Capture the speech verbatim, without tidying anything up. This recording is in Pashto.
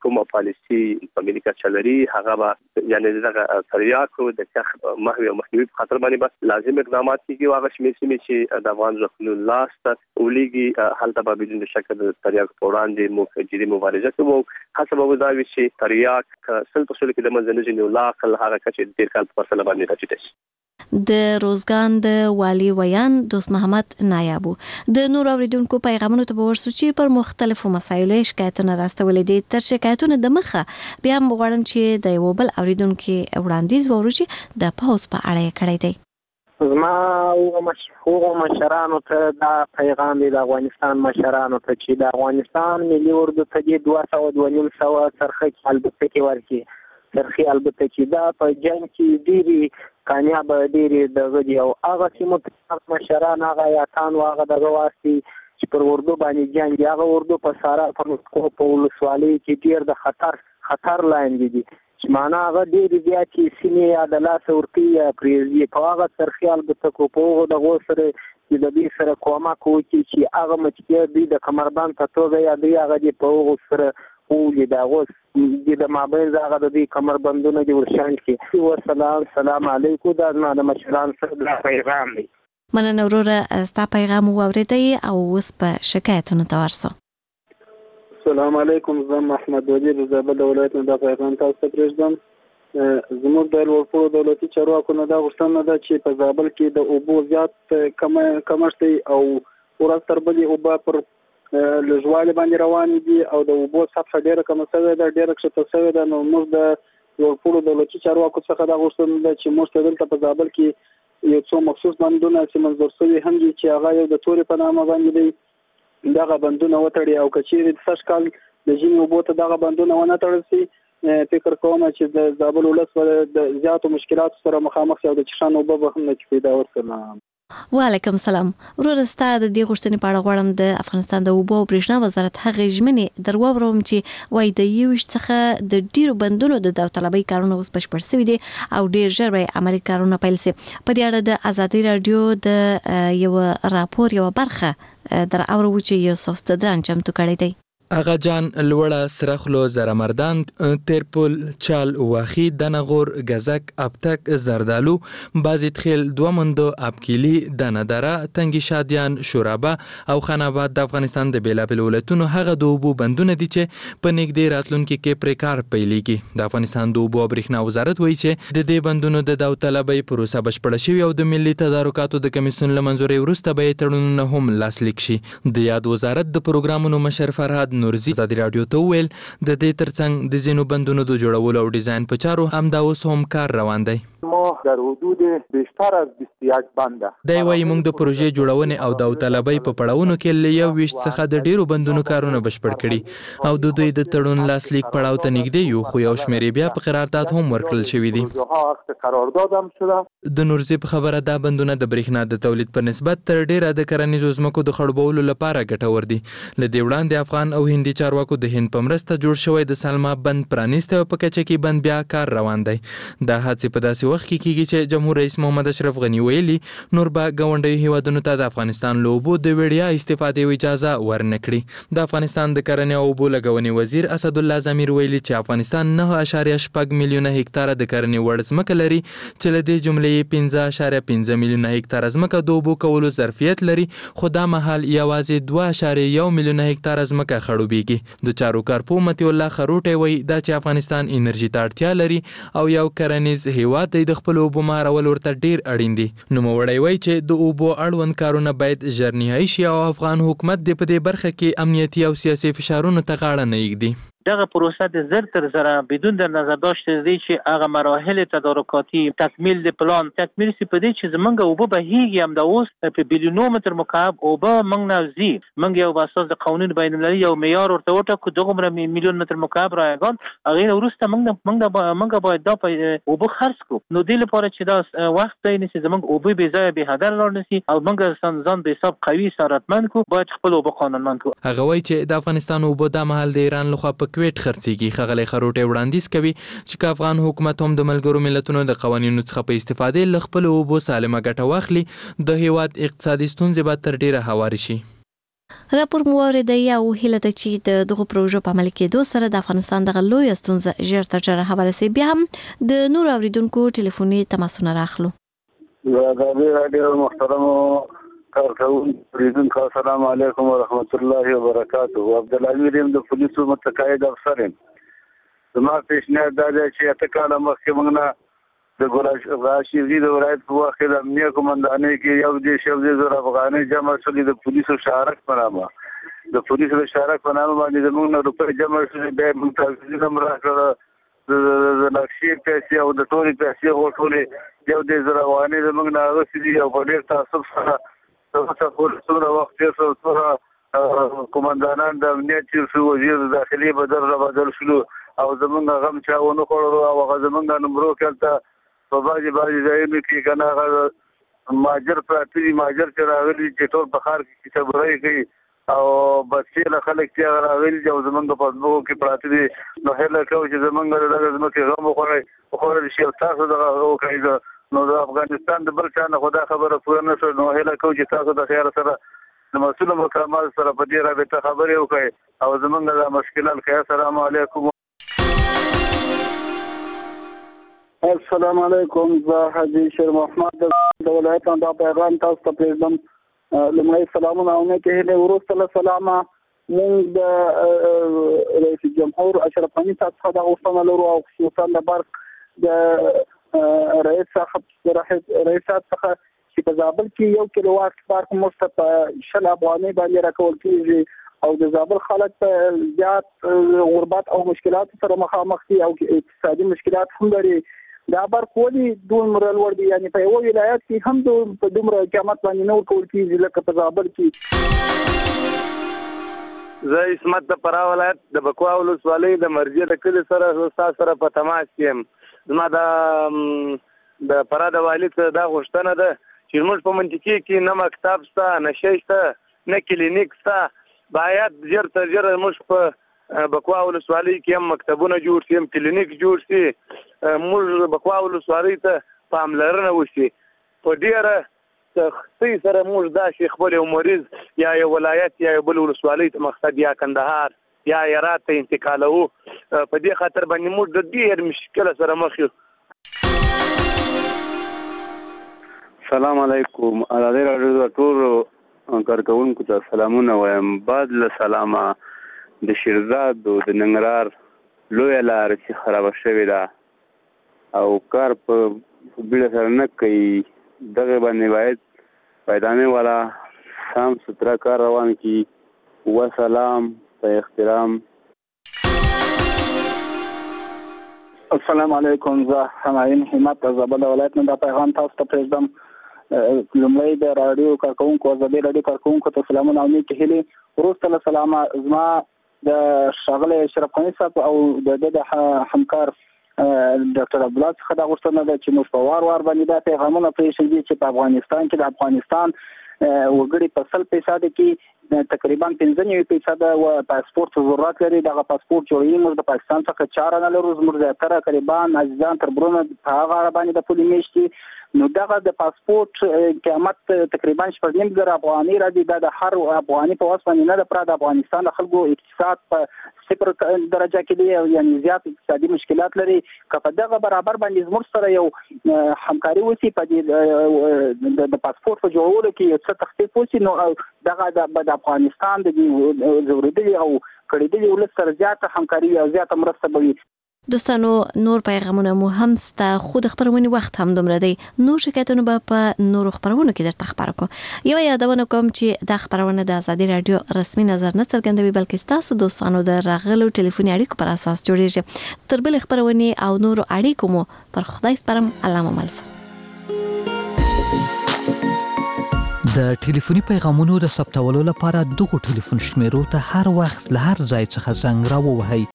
کومه پالیسي په ملي کچه لري هغه به یعنی دغه تریاکو د کخ محوي او مخنیوي په خاطر باندې بس لازم اقدامات کیږي او هغه شمېر سیمې چې د افغان ځواکونو لاسته ولېږي هلته به بدون شک د تریاکو په وړاندې موږ جدي مبارزه کوو. هڅه به ودا وي چې تریاک سل په سل کې د منځنۍ جنو لاقل هغه کچې ډېر کال په فاصله باندې راټیټ شي. د روزګان د والی ویان دوست محمد نایابو د نور اوریدونکو پیغامونو ته ورسو چې پر مختلفو مسایلو شکایتونه راستولې دي. تر شکایتونو د مخه بیا هم غواړم چې د یو بل اوریدونکو وړاندیز وورو چې د پاوز په اړه یې کړی دی. زما او مشهور مشرانو ته دا پیغام دی د افغانستان مشرانو ته چې د افغانستان ملي اردو ته د دوه سوه دوه نیم سوه څرخه البته کې ورکړي څرخي البته چې دا په جنګ کې ډېرې کامیاب ډېرې دغه دي او هغه چې متفق مشران هغه یاتان او هغه دغه واسي چې پر اردو باندې جنګ دی هغه اردو په سارا په مسکو په ولسوالۍ کې ډېر د خطر خطر لاندې دي چې معنا هغه ډېرې زیاتې سیمې یا د لاسه ورکوي یا پرېږدي په هغه څرخي البته کو په هغو دغو سره چې د دوی سره کومک وکړي چې هغه مچکې دوی د کمربند په توګه یا دوی هغه دي په هغو سره ولې دا اوس د مابین هغه د دې کمربندونه دي ورشان کې والسلام سلام علیکم دا زما د مشران سره پیغام دی. مننه وروره ستا پیغام واورېدی او اوس په شکایتونو ته ورسو. السلام علیکم زه محمد وزیر د زابل ولایت نه دا پیغام تاسو ته پرېږدم. زموږ د لوړپوړو دولتي چارواکو نه دا غوښتنه ده چې په زابل کې د اوبو زیات کمښت دی او ورځ تر بلې اوبه پر لږوالي باندې روان دي او د اوبو سطحه ډېره کمه شوې ده ډېره کښته شوې ده. نو موږ د لوړپوړو دولتي چارواکو څخه دا غوښتنه ده چې موږ ته دلته په زابل کې یو څو مخصوص بندونه چې منظور شوي هم دي چې هغه یو د تورې په نامه باندې دی دغه بندونه وتړي او که چیرې د سږ کال د ژمي اوبو ته دغه بندونه ونه تړل شي فکر کوم چې د زابل ولس د زیاتو مشکلاتو سره مخامخ شي او د څښاک اوبه به هم نه پیدا ورسره. وعلیکم سلام. وروره ستا د دې غوښتنې په اړه غواړم د افغانستان د اوبو او برېښنا وزارت هغې ژمنې در واورم چې وایي د یوویشت څخه د ډېرو بندونو د داوطلبۍ کارونه اوس بشپړ شوي دي او ډېر ژر به عملي کارونه پیل شي. په دې اړه د ازادي راډیو د یو راپور یوه برخه در اورو چې یوسف صدران چمتو کړی دی. اغا جان لوړه سرخلو زرمردان تیرپل چال واخی دنغور گزک ابتک زردالو بازی تخیل دومندو ابکیلی دندره تنگی شادیان شورابه او خاناباد د افغانستان د بیلابل ولایتونو هغه د اوبو بندونه دي چې په نږدې راتلونکي کې پرې کار پیلېږي. د افغانستان د اوبو او برېښنا وزارت وایي چې د دې بندونو د داوطلبۍ پروسه بشپړه شوې او د ملي تدارکاتو د کمیسیون له منظورۍ وروسته به یې تړونونه هم لاسلیک شي. د یاد وزارت د پروګرامونو مشر فرهاد نورزي ازادي راډیو ته وویل د دې ترڅنګ د ځینو بندونو د جوړولو او ډیزاین په چارو همدا اوس هم کار روان دی. ما در حدود بیشتر از بیست و یک بنده دی وایي موږ د پروژې جوړونې او داوطلبۍ په پړاوونو کې له یو ویشت څخه د ډیرو بندونو کارونه بشپړ کړي او د دوی د تړون لاسلیک پړاو ته نږدې یو خو یو شمېر بیا په قرارداد هم ورکړل شوي دي. د نورزي په خبره دا بندونه د برېښنا د تولید په نسبت تر ډیره د کرنیزو ځمکو د خړوبولو لپاره ګټور دي. له دې وړاندې افغان او هندي چارواکو د هند په مرسته جوړ شوی د سلما بند پرانیستی او په کچه کې بند بیا کار روان دی. دا هڅې په داسې وخت کې کیږي چې جمهور رئیس محمد اشرف غنی ویلي نور به ګاونډیو هیوادونو ته د افغانستان له اوبو د وړیا استفادې اجازه ورنکړي. د افغانستان د کرنې او اوبو لګونې وزیر اسد الله زمیر ویلي چې افغانستان نه اشاریه شپږ میلیونه هکتاره د کرنې وړ ځمکه لري چې له دې جملې پنځه اشاریه پنځه میلیونه هکتاره ځمکه د اوبو کولو ظرفیت لري خو دا مهال یوازې دوه اشاریه یو میلیونه هکتاره ځمکه خړوبېږي. د چارو کارپو مطیع الله خروټی وایي دا چې افغانستان انرژي ته اړتیا لري او یو کرنیز هیواد دی د خپل اوبو مهارول ورته ډیر اړین دي. نوموړی وایي چې د اوبو اړوند کارونه باید ژر نهایي شي او افغان حکومت د په دې برخه کې امنیتي او سیاسي فشارونو ته غاړه نه ایږدي. دغه پروسه د زر تر زره بدون در نظر داشت دی چې هغه مراحل تدارکاتی تکمیل د پلان تکمیل سی په دې چې زمونږ اوبه به هیږي هم د اوس په بیلیونو متر مکعب اوبه موږ نه وزي موږ یو اساس د قانون بین المللي یو معیار ورته وټاکو دغه میلیون متر مکعب رایگان هغه وروسته موږ موږ موږ باید دا اوبه خرڅ کړو. نو د لپاره چې دا وخت دی چې زمونږ اوبه به ځای به هدر لاړ نشي او موږ ځان به حساب قوي سراتمن کو باید خپل اوبه قانونمند کو. هغه وایي چې د افغانستان اوبه د محل د ایران لخوا په کویټ خرڅيږي. خغلی خروټی وړاندیز کوي چې افغان حکومت هم د ملګرو ملتونو د قوانینو څخه په استفادې له خپل اوبو سالمه ګټه واخلي د هیواد اقتصادي ستونزې به تر ډیره هوارې شي. راپور مو اوریدی او هیله ده چې د دغه پروژو په عمل کېدو سره د افغانستان دغه لوی ستونزه ژر تر ژره حواله سي. بیا هم د نور اوریدونکو ټلیفوني تماسونه راخلو. د رادیو محترم کارکونکو اوریدونکو السلام علیکم ورحمت الله وبرکاته. عبدالامیر يم د پولیسو متقاعد افسر یم. زما پیشنهاد دا دی چې اته کاله مخکې موږ نه د ګل راشدي د ولایت په وخت د امنیه قومندانۍ کې یو دېرش یو زره افغانۍ جمع شولې د پولیسو شارک په نامه د پولیسو شارک په نامه باندې زموږ نه روپۍ جمع شولې. بیا موږ ته هم راکړه د نقشې پیسې او د ټولې پیسې غوښتلې یو دېرش زره افغانۍ زموږ نه اخیستې دي او په ډېر تعصب سره څومره وخت تېر شو څومره قومندانان د امنیت تېر شو وزیر داخلي بدل را بدل شلو او زموږ غم چا ونه خوړلو او هغه زموږ نمبرو کې په بعضې بعضې ځایونو کې که نه هغه مهاجر پراته دي مهاجر چې راغلي چې ټول په ښار کې کتابرۍ کوي او بچې له خلک چې هغه راغلي دي او زموږ په فاسبوکو کې پراته دي. نو هیله کوو چې زموږ د دغه ځمکې غم وخوړی وخوړل شي او تاسو دغه وکړئ. نو د افغانستان د بل چا نه خو دا خبره پوره نه شوه. نو هیله کوو چې تاسو د خیال سره د مسؤلو مقاماتو سره په دې رابطه خبرې وکړئ او زموږ دا مشکلات ښه. السلام علیکم. السلام علیکم. زه حاجی شیر محمد د ولایت نه دا پیغام تاسو ته پرېږدم. لومړی سلامونه او نیکې هیلې. وروسته له سلامه موږ د رئیس جمهور اشرف غني صاحب څخه دا غوښتنه لرو او خصوصا د برق د رئیس صاحب رئیس صاحب څخه چې په زابل کې یو کیلو واټ پارک موږ په شل افغانۍ باندې راکول کېږي او د زابل خلک په زیات غربت او مشکلات سره مخامخ دي او اقتصادي مشکلات هم لري. دا برق ولې دومره لوړ دی؟ یعنې په یوه ولایت کې هم په دومره قیمت باندې نه ورکول کېږي لکه په زابل کې. زه عصمت د فراه ولایت د بکوا ولسوالۍ د مرجې د کلي سره ستاسو سره په تماس کې یم. زما د د فراه د والي څخه دا غوښتنه ده چې موږ په منطقې کې نه مکتب شته نه شی شته نه کلینیک شته. باید ژر تر ژره موږ په بکوا ولسوالۍ کې هم مکتبونه جوړ شي هم کلینیک جوړ شي. موږ بکوا ولسوالۍ ته پاملرنه وشي. په ډېره سختۍ سره موږ دا شي خپل یو مریض یا یو ولایت یا یو بل ولسوالۍ ته مقصد یا کندهار یا هرات ته انتقالوو. په دې خاطر باندې موږ د ډېر مشکل سره مخ یو. السلام علیکم. ازادي راډیو د ټولو کارکونکو ته سلامونه وایم. بعد له سلامه د شیرزاد او د ننګرهار لویه لار چې خرابه شوې ده او کار په بیړه سره نه کوي دغه باندې باید پیدانې والا سام سترا کار روان کړي. وسلام په احترام. السلام علیکم. زه همایون همت د زابل ولایت نه دا پیغام تاسو ته پرېږدم. لومړی د راډیو کارکونکو ازادي راډیو کارکونکو ته سلامونه او نیکې هیلې. وروسته له سلامه زما د ښاغلي اشرف غني صاحب او د ده د همکار ډاکټر عبدالله څخه دا غوښتنه ده چې موږ په وار وار باندې دا پیغامونه پرېښودي چې په افغانستان کې د افغانستان وګړي په سل فیصده کې تقریبا پنځه نوي فیصده پاسپورت ضرورت لري. دغه پاسپورت جوړوي موږ د پاکستان څخه چاره نه لرو. زموږ زیاتره قریبان عزیزان تربرونه په هغه اړه باندې د پولې میاشتې نو دغه د پاسپورت قیمت تقریبا شپږ نیم زره افغانۍ راځي. دا د هر افغاني په وس باندې نه ده پوره. د افغانستان د خلکو اقتصاد په صفر درجه کې دی یعنې زیات اقتصادي مشکلات لري. که په دغه برابر باندې زموږ سره یو همکاري وشي په دې د پاسپورت په جوړولو کې یو څه تخفیف وشي نو دغه د افغانستان د ځورېدلي او کړېدلي ولس سره زیاته همکاري او زیاته مرسته به وي. دوستانو نور پیغامونه مو هم ستا خود خبرونه وخت هم دومره دی. نور شکایتونه به په نورو خبرونو کې درته خبر کوم. یو یادونه کوم چې دا خبرونه د ازادي رادیو رسمي نظر نه څرګندوي بلکې تاسو دوستانو د راغلو ټلیفوني اړیکو پر اساس جوړیږي. تر بل خبرونه او نورو اړیکو مو پر خدای سپارم. الله مو مل. د ټلیفوني پیغامونو د ثبتولو لپاره دغه ټلیفون شمیرو ته هر وخت له هر ځای څخه زنګ راووهئ